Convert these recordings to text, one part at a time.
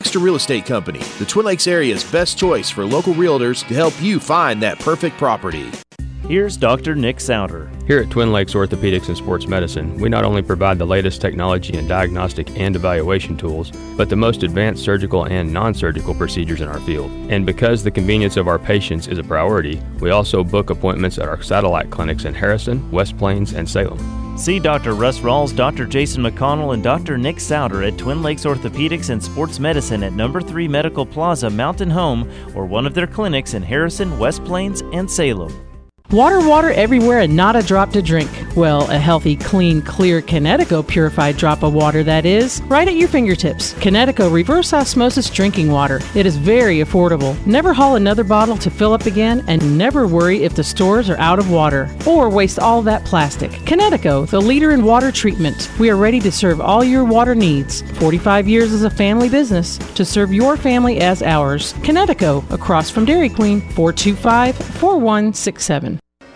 Baxter Real Estate Company, the Twin Lakes area's best choice for local realtors to help you find that perfect property. Here's Dr. Nick Souter. Here at Twin Lakes Orthopedics and Sports Medicine, we not only provide the latest technology in diagnostic and evaluation tools, but the most advanced surgical and non-surgical procedures in our field. And because the convenience of our patients is a priority, we also book appointments at our satellite clinics in Harrison, West Plains, and Salem. See Dr. Russ Rawls, Dr. Jason McConnell, and Dr. Nick Souter at Twin Lakes Orthopedics and Sports Medicine at No. 3 Medical Plaza, Mountain Home, or one of their clinics in Harrison, West Plains, and Salem. Water everywhere and not a drop to drink. Well, a healthy, clean, clear Kinetico purified drop of water, that is, right at your fingertips. Kinetico reverse osmosis drinking water. It is very affordable. Never haul another bottle to fill up again, and never worry if the stores are out of water or waste all that plastic. Kinetico, the leader in water treatment. We are ready to serve all your water needs. 45 years as a family business to serve your family as ours. Kinetico, across from Dairy Queen, 425-4167.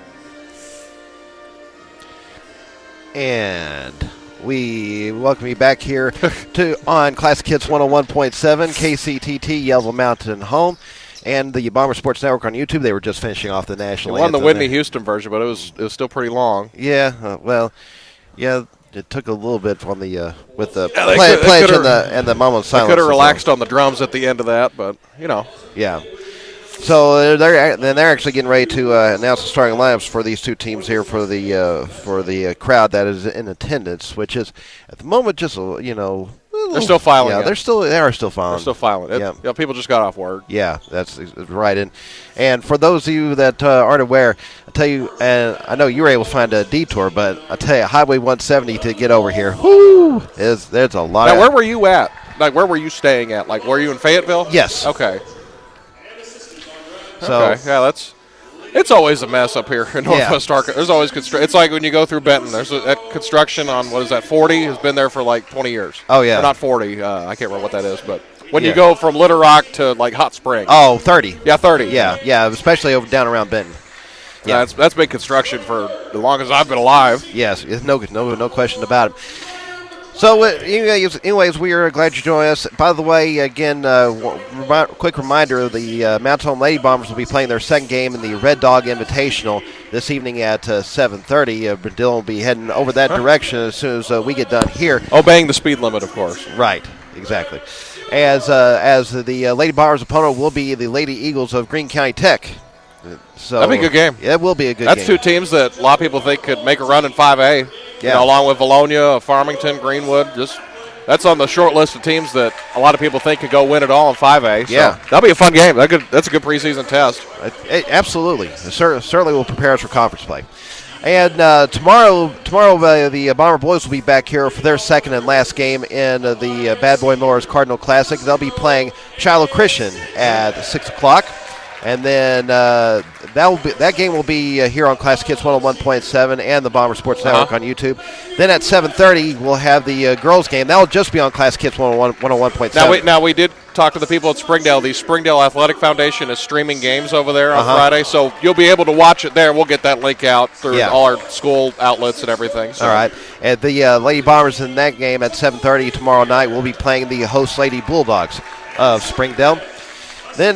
And we welcome you back here on Classic Hits 101.7, KCTT, Yellow Mountain Home, and the Bomber Sports Network on YouTube. They were just finishing off the national anthem. It won the Whitney Houston version, but it was still pretty long. Yeah, it took a little bit from the with the pledge and the moment of silence. They could have relaxed on the drums at the end of that, but Yeah. So they're actually getting ready to announce the starting lineups for these two teams here for the crowd that is in attendance, which is at the moment just they're still filing. Yeah, they are still filing. They're still filing. Yeah, people just got off work. Yeah, that's right. And for those of you that aren't aware, I tell you, and I know you were able to find a detour, but I tell you, Highway 170 to get over here, there's a lot. Now, where were you at? Like, where were you staying at? Like, were you in Fayetteville? Yes. Okay. So it's always a mess up here in Northwest Arkansas. There's always construction. It's like when you go through Benton. There's that construction on 40 has been there for like 20 years. Oh yeah, or not 40. I can't remember what that is, but when you go from Little Rock to like Hot Springs. Oh, 30. Yeah, 30. Yeah, especially down around Benton. Yeah, that's been construction for the longest I've been alive. Yes, no question about it. So, anyways, we are glad you joined us. By the way, again, quick reminder, the Mountain Home Lady Bombers will be playing their second game in the Red Dog Invitational this evening at 7:30. Dylan will be heading over that direction as soon as we get done here. Obeying the speed limit, of course. Right, exactly. As the Lady Bombers' opponent will be the Lady Eagles of Greene County Tech. So that'd be a good game. Yeah, it will be a good game. That's two teams that a lot of people think could make a run in 5A. Yeah. Along with Valonia, Farmington, Greenwood. That's on the short list of teams that a lot of people think could go win it all in 5A. So that'll be a fun game. That's a good preseason test. Absolutely. It certainly will prepare us for conference play. And tomorrow, the Bomber boys will be back here for their second and last game in the Bad Boy Mowers Cardinal Classic. They'll be playing Shiloh Christian at 6 o'clock. And then that game will be here on Classic Hits 101.7 and the Bomber Sports Network on YouTube. Then at 7:30, we'll have the girls' game. That will just be on Classic Hits 101.7. Now we did talk to the people at Springdale. The Springdale Athletic Foundation is streaming games over there on Friday, so you'll be able to watch it there. We'll get that link out through all our school outlets and everything. So. All right. And the Lady Bombers in that game at 7:30 tomorrow night will be playing the host Lady Bulldogs of Springdale. Then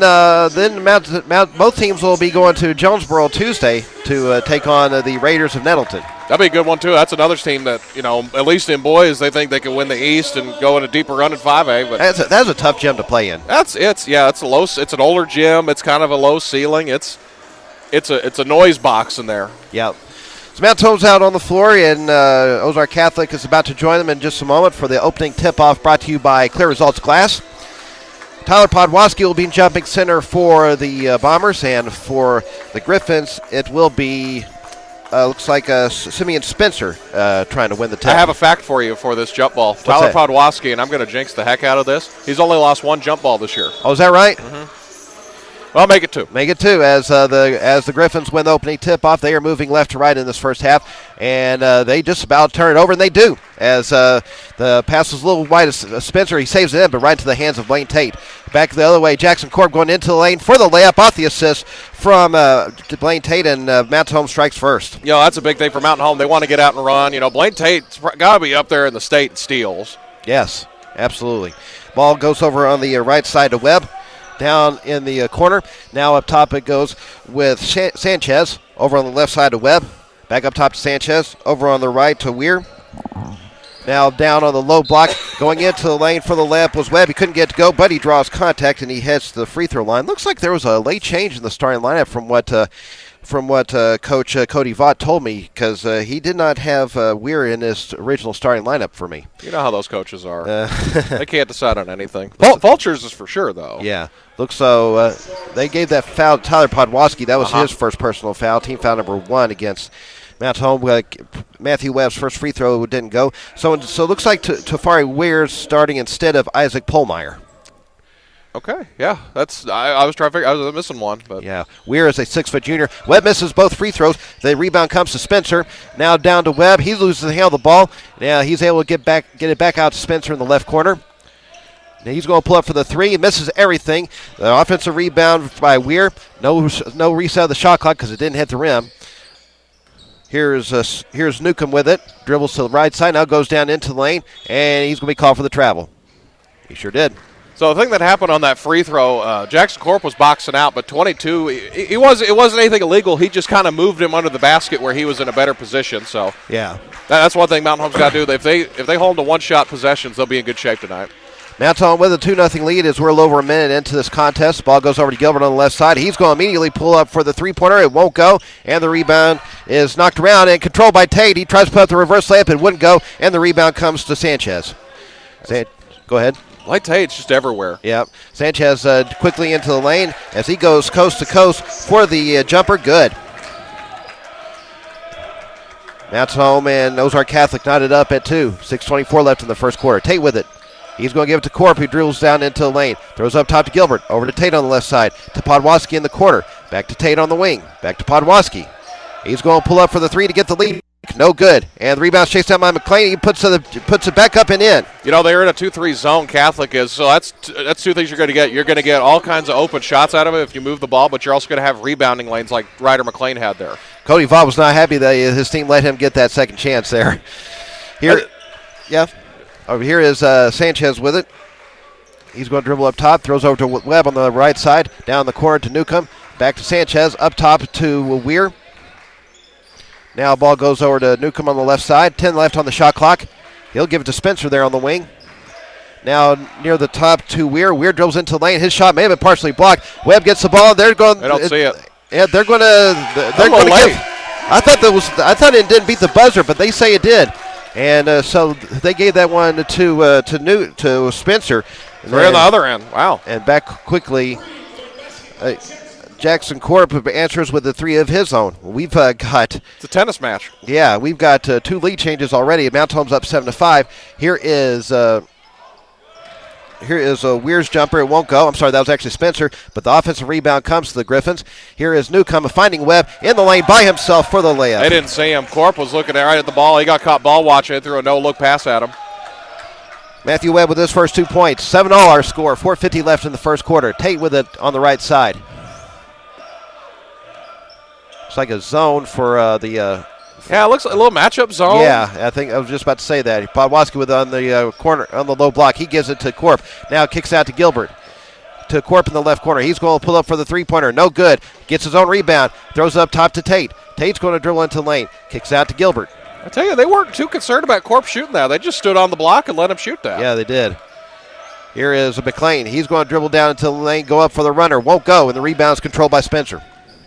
both teams will be going to Jonesboro Tuesday to take on the Raiders of Nettleton. That'd be a good one, too. That's another team that, at least in boys, they think they can win the East and go in a deeper run in 5A. But that's a tough gym to play in. It's an older gym. It's kind of a low ceiling. It's a noise box in there. Yeah. So Mountain Home's out on the floor, and Ozark Catholic is about to join them in just a moment for the opening tip-off brought to you by Clear Results Glass. Tyler Podwaski will be in jumping center for the Bombers, and for the Griffins, it will be, looks like Simeon Spencer trying to win the tip. I have a fact for you for this jump ball. Tyler Podwaski, and I'm going to jinx the heck out of this, he's only lost one jump ball this year. Oh, is that right? Mm-hmm. Well, make it two. Make it two. As the Griffins win the opening tip-off, they are moving left to right in this first half, and they just about turn it over, and they do. As the pass was a little wide of Spencer, he saves it in, but right into the hands of Blaine Tate. Back the other way, Jackson Korb going into the lane for the layup off the assist from Blaine Tate, and Mountain Home strikes first. That's a big thing for Mountain Home. They want to get out and run. Blaine Tate's got to be up there in the state in steals. Yes, absolutely. Ball goes over on the right side to Webb. Down in the corner. Now up top it goes with Sanchez. Over on the left side to Webb. Back up top to Sanchez. Over on the right to Weir. Now down on the low block. Going into the lane for the layup was Webb. He couldn't get to go, but he draws contact and he heads to the free throw line. Looks like there was a late change in the starting lineup from what Coach Cody Vaught told me, because he did not have Weir in his original starting lineup for me. You know how those coaches are. They can't decide on anything. Vultures is for sure, though. Yeah. Looks so they gave that foul to Tyler Podwaski. That was his first personal foul, team foul number 1 against Mount Home. Matthew Webb's first free throw didn't go. So it looks like Tafari Weir's starting instead of Isaac Pohlmeyer. Okay, yeah, I was trying to figure. I was missing one, but yeah, Weir is a 6-foot junior. Webb misses both free throws. The rebound comes to Spencer. Now down to Webb. He loses the handle of the ball. Now he's able to get it back out to Spencer in the left corner. Now he's going to pull up for the 3. He misses everything. The offensive rebound by Weir. No reset of the shot clock because it didn't hit the rim. Here's Newcomb with it. Dribbles to the right side. Now goes down into the lane, and he's going to be called for the travel. He sure did. So the thing that happened on that free throw, Jackson Corp was boxing out, but 22, it wasn't anything illegal. He just kind of moved him under the basket where he was in a better position. So yeah, that's one thing Mountain Home's got to do. If they hold to one-shot possessions, they'll be in good shape tonight. Mount Home with a 2-0 lead as we're a little over a minute into this contest. Ball goes over to Gilbert on the left side. He's going to immediately pull up for the three-pointer. It won't go, and the rebound is knocked around and controlled by Tate. He tries to put up the reverse layup. It wouldn't go, and the rebound comes to Sanchez. Go ahead. Like Tate's just everywhere. Yep. Sanchez quickly into the lane as he goes coast to coast for the jumper. Good. Mount Home and Ozark Catholic knotted up at 2. 6:24 left in the first quarter. Tate with it. He's going to give it to Corp, who dribbles down into the lane. Throws up top to Gilbert. Over to Tate on the left side. To Podwaski in the corner. Back to Tate on the wing. Back to Podwaski. He's going to pull up for the 3 to get the lead. No good. And the rebound's chased down by McLean. He puts it back up and in. You know, they're in a 2-3 zone, Catholic is. So that's 2 things you're going to get. You're going to get all kinds of open shots out of it if you move the ball, but you're also going to have rebounding lanes like Ryder McLean had there. Cody Vaught was not happy that his team let him get that second chance there. Over here is Sanchez with it. He's going to dribble up top. Throws over to Webb on the right side. Down the corner to Newcomb. Back to Sanchez. Up top to Weir. Now ball goes over to Newcomb on the left side. 10 left on the shot clock. He'll give it to Spencer there on the wing. Now near the top to Weir. Weir dribbles into the lane. His shot may have been partially blocked. Webb gets the ball. They're going. I don't see it. Yeah, they're going to. They're going to give. I thought it didn't beat the buzzer, but they say it did. And so they gave that one to Spencer. Right on the other end. Wow. And back quickly, Jackson Corp answers with the 3 of his own. We've got. It's a tennis match. Yeah, we've got 2 lead changes already. Mount Home's up 7-5. Here is a Weir's jumper. It won't go. I'm sorry, that was actually Spencer. But the offensive rebound comes to the Griffins. Here is Newcomb finding Webb in the lane by himself for the layup. They didn't see him. Corp was looking right at the ball. He got caught ball watching. Threw a no-look pass at him. Matthew Webb with his first 2 points. 7-all our score. 4:50 left in the first quarter. Tate with it on the right side. It's like a zone for the... Yeah, it looks like a little matchup zone. Yeah, I think I was just about to say that. Podwaski with on the corner, on the low block. He gives it to Corp. Now kicks out to Gilbert. To Corp in the left corner. He's going to pull up for the three-pointer. No good. Gets his own rebound. Throws it up top to Tate. Tate's going to dribble into the lane. Kicks out to Gilbert. I tell you, they weren't too concerned about Corp shooting that. They just stood on the block and let him shoot that. Yeah, they did. Here is McLean. He's going to dribble down into the lane, go up for the runner. Won't go, and the rebound's controlled by Spencer.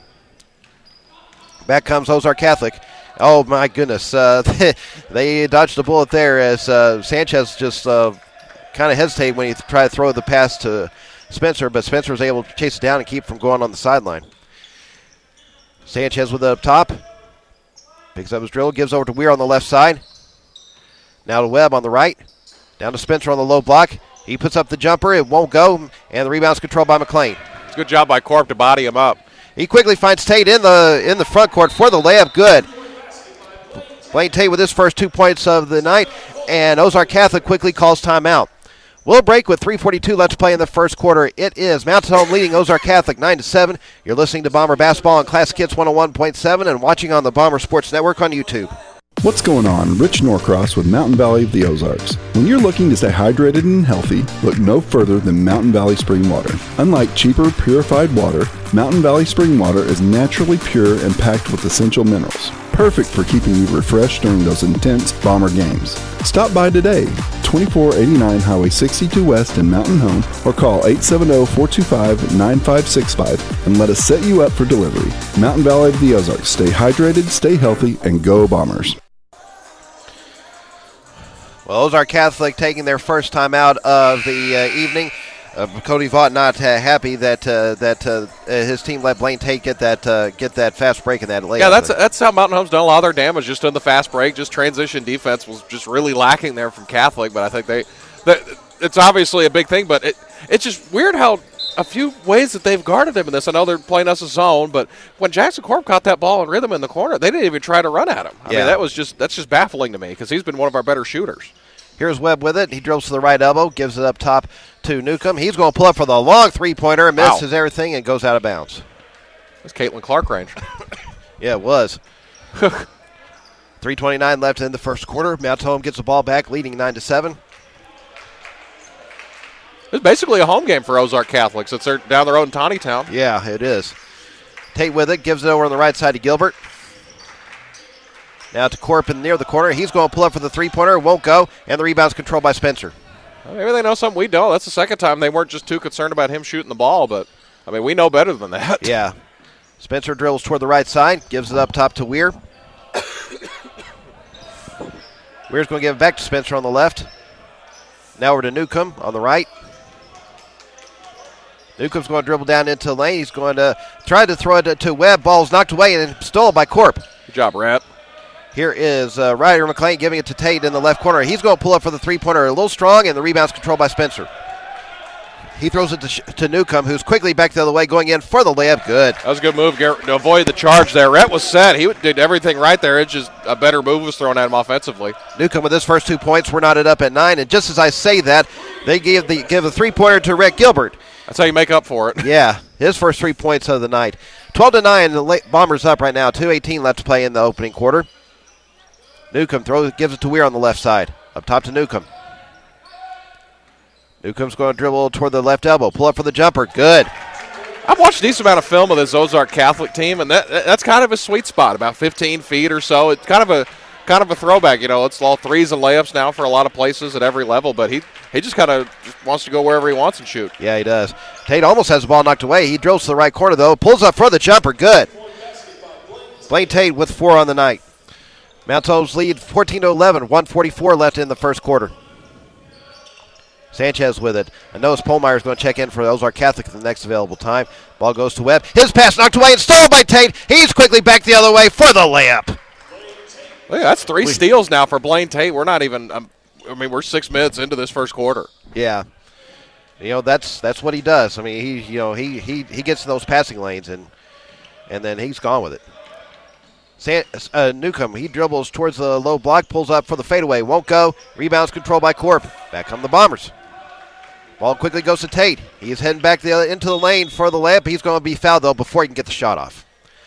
Back comes Ozark Catholic. Oh, my goodness. They dodged a bullet there as Sanchez just kind of hesitated when he tried to throw the pass to Spencer, but Spencer was able to chase it down and keep from going on the sideline. Sanchez with it up top. Picks up his dribble, gives over to Weir on the left side. Now to Webb on the right. Down to Spencer on the low block. He puts up the jumper. It won't go, and the rebound's controlled by McLean. It's a good job by Corp to body him up. He quickly finds Tate in the front court for the layup. Good. Blaine Tate with his first 2 points of the night, and Ozark Catholic quickly calls timeout. We'll break with 3:42 left to play in the first quarter. It is Mountain Home leading Ozark Catholic 9-7. You're listening to Bomber Basketball on Classic Hits 101.7 and watching on the Bomber Sports Network on YouTube. What's going on? Rich Norcross with Mountain Valley of the Ozarks. When you're looking to stay hydrated and healthy, look no further than Mountain Valley Spring Water. Unlike cheaper, purified water, Mountain Valley Spring Water is naturally pure and packed with essential minerals. Perfect for keeping you refreshed during those intense Bomber games. Stop by today, 2489 Highway 62 West in Mountain Home, or call 870-425-9565 and let us set you up for delivery. Mountain Valley of the Ozarks. Stay hydrated, stay healthy, and go Bombers. Well, Ozark Catholic taking their first time out of the evening. Cody Vaught not happy that his team let Blaine Tate get that fast break in that layup. Yeah, that's how Mountain Home's done a lot of their damage, just in the fast break. Just transition defense was just really lacking there from Catholic, but I think it's obviously a big thing. But it's just weird how a few ways that they've guarded him in this. I know they're playing us a zone, but when Jackson Corp caught that ball in rhythm in the corner, they didn't even try to run at him. I mean, that's just baffling to me because he's been one of our better shooters. Here's Webb with it. He dribbles to the right elbow, gives it up top to Newcomb. He's going to pull up for the long three-pointer and misses everything and goes out of bounds. That's Caitlin Clark range. Yeah, it was. 3:29 left in the first quarter. Mount Home gets the ball back, leading 9-7. It's basically a home game for Ozark Catholic since they're down the road in Tawnytown. Yeah, it is. Tate with it, gives it over on the right side to Gilbert. Now to Corpin near the corner. He's going to pull up for the three-pointer. Won't go. And the rebound's controlled by Spencer. Well, maybe they know something we don't. That's the second time they weren't just too concerned about him shooting the ball. But, I mean, we know better than that. Yeah. Spencer drills toward the right side. Gives it up top to Weir. Weir's going to give it back to Spencer on the left. Now over to Newcomb on the right. Newcomb's going to dribble down into the lane. He's going to try to throw it to Webb. Ball's knocked away and stolen by Corp. Good job, Rat. Here is Ryder McLean giving it to Tate in the left corner. He's going to pull up for the three-pointer. A little strong, and the rebound's controlled by Spencer. He throws it to Newcomb, who's quickly back the other way, going in for the layup. Good. That was a good move to avoid the charge there. Rhett was set. He did everything right there. It's just a better move was thrown at him offensively. Newcomb with his first 2 points. We're knotted up at 9, and just as I say that, they give the three-pointer to Rhett Gilbert. That's how you make up for it. Yeah, his first 3 points of the night. 12-9, the Bombers up right now. 2:18 left to play in the opening quarter. Newcomb gives it to Weir on the left side. Up top to Newcomb. Newcomb's going to dribble toward the left elbow. Pull up for the jumper. Good. I've watched a decent amount of film of this Ozark Catholic team, and that's kind of a sweet spot, about 15 feet or so. It's kind of a throwback. You know, it's all threes and layups now for a lot of places at every level, but he just kind of wants to go wherever he wants and shoot. Yeah, he does. Tate almost has the ball knocked away. He drills to the right corner, though. Pulls up for the jumper. Good. Blaine Tate with 4 on the night. Mount Home's lead 14-11, 1:44 left in the first quarter. Sanchez with it. And Noah Polmeyer is going to check in for Ozark Catholic at the next available time. Ball goes to Webb. His pass knocked away and stolen by Tate. He's quickly back the other way for the layup. Look, that's 3 steals now for Blaine Tate. We're not even we're 6 minutes into this first quarter. Yeah. You know, that's what he does. I mean, he gets in those passing lanes and then he's gone with it. Newcomb, he dribbles towards the low block, pulls up for the fadeaway, won't go. Rebounds controlled by Corp. Back come the Bombers. Ball quickly goes to Tate. He's heading back into the lane for the layup. He's going to be fouled, though, before he can get the shot off.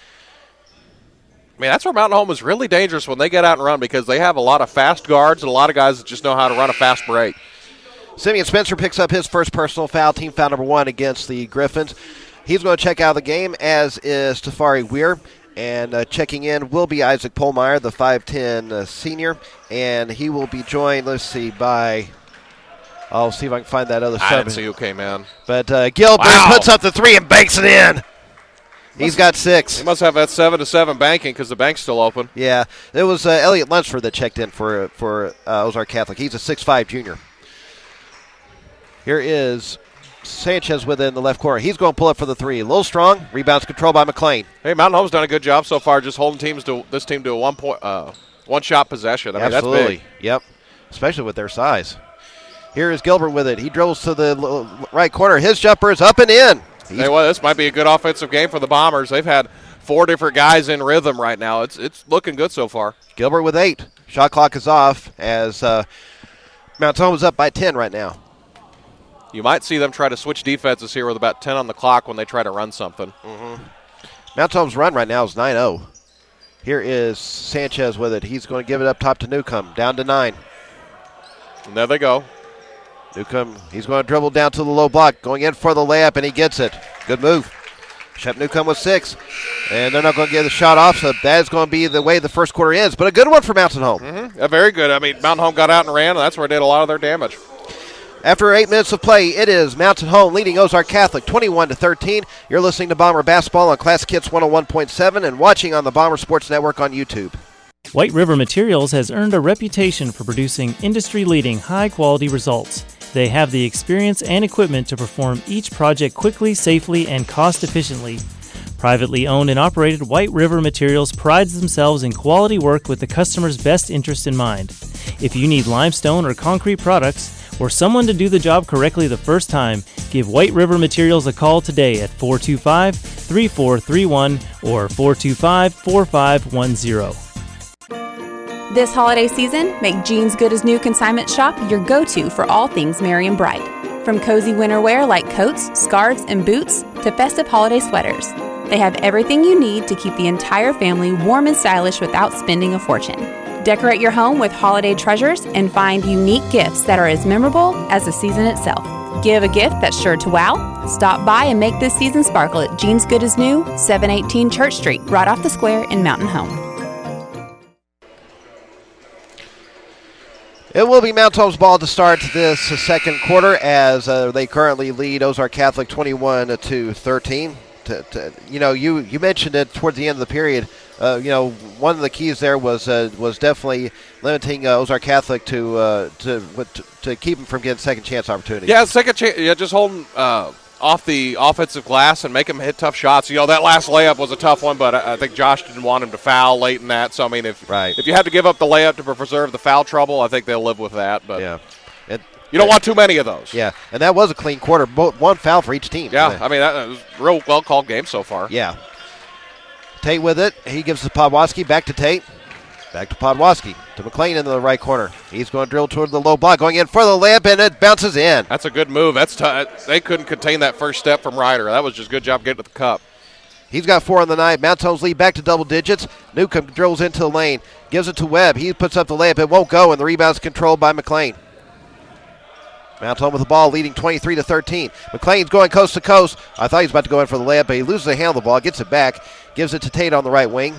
I mean, that's where Mountain Home is really dangerous when they get out and run because they have a lot of fast guards and a lot of guys that just know how to run a fast break. Simeon Spencer picks up his first personal foul, team foul number 1 against the Griffins. He's going to check out of the game, as is Tafari Weir. And checking in will be Isaac Polmeyer, the 5'10 senior. And he will be joined, by, I'll see if I can find that other sub. I didn't see who came in. But Gilbert puts up the 3 and banks it in. He's got 6. He must have that 7-7 banking because the bank's still open. Yeah, it was Elliot Lunsford that checked in for Ozark Catholic. He's a 6'5 junior. Here is Sanchez within the left corner. He's going to pull up for the 3. A little strong. Rebounds controlled by McLean. Hey, Mountain Home's done a good job so far just holding this team to a one-shot possession. I mean, absolutely. That's big. Yep, especially with their size. Here is Gilbert with it. He dribbles to the right corner. His jumper is up and in. Hey, well, this might be a good offensive game for the Bombers. They've had 4 different guys in rhythm right now. It's looking good so far. Gilbert with 8. Shot clock is off as Mount Home is up by 10 right now. You might see them try to switch defenses here with about 10 on the clock when they try to run something. Mm-hmm. Mount Home's run right now is 9-0. Here is Sanchez with it. He's going to give it up top to Newcomb. Down to 9. And there they go. Newcomb, he's going to dribble down to the low block. Going in for the layup, and he gets it. Good move. Shep Newcomb with 6. And they're not going to get the shot off, so that is going to be the way the first quarter ends. But a good one for Mountain Home. Mm-hmm. Very good. I mean, Mountain Home got out and ran, and that's where they did a lot of their damage. After 8 minutes of play, it is Mountain Home leading Ozark Catholic 21-13. You're listening to Bomber Basketball on Classic Hits 101.7 and watching on the Bomber Sports Network on YouTube. White River Materials has earned a reputation for producing industry-leading high-quality results. They have the experience and equipment to perform each project quickly, safely, and cost-efficiently. Privately owned and operated, White River Materials prides themselves in quality work with the customer's best interest in mind. If you need limestone or concrete products, or someone to do the job correctly the first time, give White River Materials a call today at 425-3431 or 425-4510. This holiday season, make Jeans Good as New Consignment Shop your go-to for all things merry and bright. From cozy winter wear like coats, scarves, and boots to festive holiday sweaters. They have everything you need to keep the entire family warm and stylish without spending a fortune. Decorate your home with holiday treasures and find unique gifts that are as memorable as the season itself. Give a gift that's sure to wow. Stop by and make this season sparkle at Jeans Good as New, 718 Church Street, right off the square in Mountain Home. It will be Mount Home's ball to start this second quarter as they currently lead Ozark Catholic 21-13. You mentioned it towards the end of the period. One of the keys there was definitely limiting Ozark Catholic to keep them from getting second chance opportunities. Yeah, second chance. Yeah, just holding off the offensive glass and make them hit tough shots. That last layup was a tough one, but I think Josh didn't want him to foul late in that. So I mean, if you have to give up the layup to preserve the foul trouble, I think they'll live with that. But yeah. You don't want too many of those. Yeah, and that was a clean quarter. One foul for each team. Yeah, I mean, that was a real well-called game so far. Yeah. Tate with it. He gives it to Podwaski. Back to Tate. Back to Podwaski. To McLean in the right corner. He's going to drill toward the low block. Going in for the layup, and it bounces in. That's a good move. They couldn't contain that first step from Ryder. That was just a good job getting to the cup. He's got 4 on the night. Mount Home's lead back to double digits. Newcomb drills into the lane. Gives it to Webb. He puts up the layup. It won't go, and the rebound's controlled by McLean. Mount Home with the ball, leading 23-13. McLean's going coast to coast. I thought he was about to go in for the layup, but he loses the handle of the ball, gets it back, gives it to Tate on the right wing.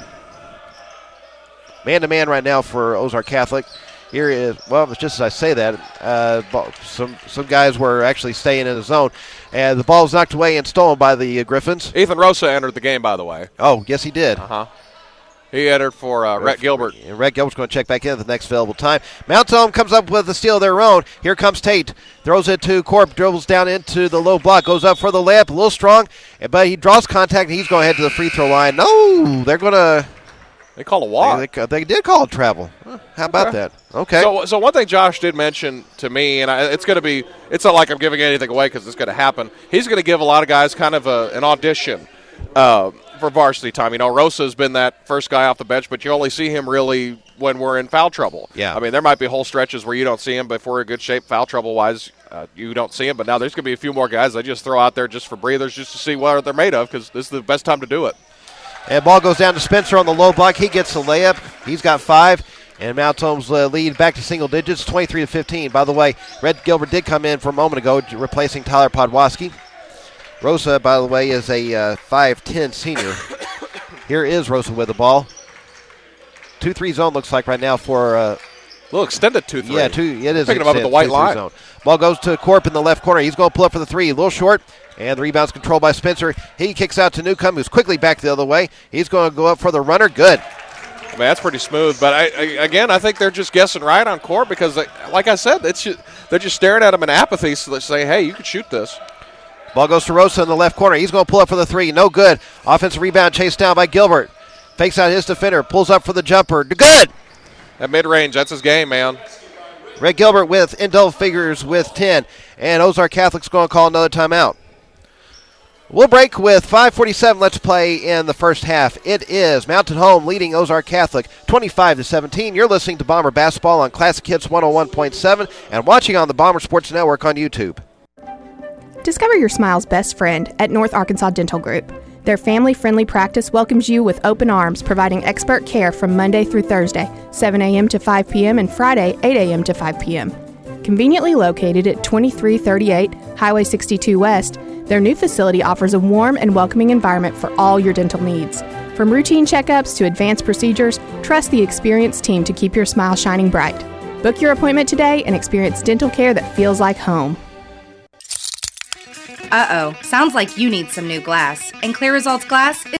Man-to-man right now for Ozark Catholic. Here is, well, just as I say that, some guys were actually staying in the zone. And the ball was knocked away and stolen by the Griffins. Ethan Rosa entered the game, by the way. Oh, yes, he did. Uh-huh. He entered for Rhett Gilbert. And Rhett Gilbert's going to check back in at the next available time. Mount Home comes up with a steal of their own. Here comes Tate. Throws it to Corp. Dribbles down into the low block. Goes up for the layup. A little strong. But he draws contact, and he's going to head to the free throw line. No, they're going to... They call a walk. They did call it travel. How about that? Okay. So one thing Josh did mention to me, and it's not like I'm giving anything away because it's going to happen. He's going to give a lot of guys kind of an audition for varsity time. Rosa's been that first guy off the bench, but you only see him really when we're in foul trouble. Yeah. I mean, there might be whole stretches where you don't see him, but if we're in good shape foul trouble-wise, you don't see him. But now there's going to be a few more guys they just throw out there just for breathers just to see what they're made of because this is the best time to do it. And ball goes down to Spencer on the low block. He gets the layup. He's got 5. And Mount Home's lead back to single digits, 23-15. By the way, Red Gilbert did come in for a moment ago, replacing Tyler Podwaski. Rosa, by the way, is a 5'10 senior. Here is Rosa with the ball. 2-3 zone looks like right now for... a little extended 2-3. Yeah, it is. Picking him up at the white line. Zone. Ball goes to Corp in the left corner. He's going to pull up for the 3. A little short. And the rebound's controlled by Spencer. He kicks out to Newcomb, who's quickly back the other way. He's going to go up for the runner. Good. I mean, that's pretty smooth. But, I think they're just guessing right on Corp because, like I said, they're just staring at him in apathy. So they say, hey, you can shoot this. Ball goes to Rosa in the left corner. He's going to pull up for the 3. No good. Offensive rebound chased down by Gilbert. Fakes out his defender. Pulls up for the jumper. Good. At mid-range, that's his game, man. Red Gilbert in double figures with 10. And Ozark Catholic's going to call another timeout. We'll break with 5:47. Let's play in the first half. It is Mountain Home leading Ozark Catholic 25-17. You're listening to Bomber Basketball on Classic Hits 101.7 and watching on the Bomber Sports Network on YouTube. Discover your smile's best friend at North Arkansas Dental Group. Their family-friendly practice welcomes you with open arms, providing expert care from Monday through Thursday, 7 a.m. to 5 p.m. and Friday, 8 a.m. to 5 p.m. Conveniently located at 2338 Highway 62 West, their new facility offers a warm and welcoming environment for all your dental needs. From routine checkups to advanced procedures, trust the experienced team to keep your smile shining bright. Book your appointment today and experience dental care that feels like home. Uh-oh, sounds like you need some new glass. And Clear Results Glass